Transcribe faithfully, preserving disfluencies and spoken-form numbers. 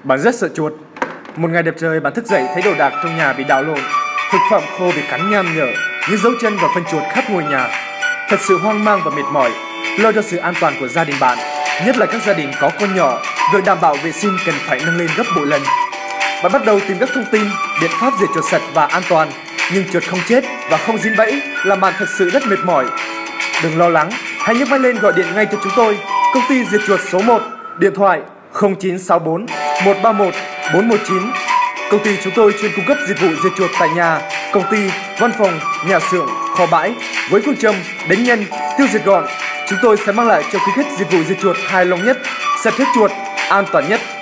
Bạn rất sợ chuột. Một ngày đẹp trời, bạn thức dậy thấy đồ đạc trong nhà bị đảo lộn, thực phẩm khô bị cắn nham nhở, những dấu chân và phân chuột khắp ngôi nhà. Thật sự hoang mang và mệt mỏi. Lo cho sự an toàn của gia đình bạn, nhất là các gia đình có con nhỏ, việc đảm bảo vệ sinh cần phải nâng lên gấp bội lần. Bạn bắt đầu tìm các thông tin, biện pháp diệt chuột sạch và an toàn, nhưng chuột không chết và không dính bẫy làm bạn thật sự rất mệt mỏi. Đừng lo lắng, hãy nhấc máy lên gọi điện ngay cho chúng tôi, công ty diệt chuột số một, điện thoại không chín sáu bốn một ba một bốn một chín. Công ty chúng tôi chuyên cung cấp dịch vụ diệt chuột tại nhà, công ty, văn phòng, nhà xưởng, kho bãi với phương châm đánh nhanh, tiêu diệt gọn. Chúng tôi sẽ mang lại cho quý khách dịch vụ diệt chuột hài lòng nhất, sạch hết chuột, an toàn nhất.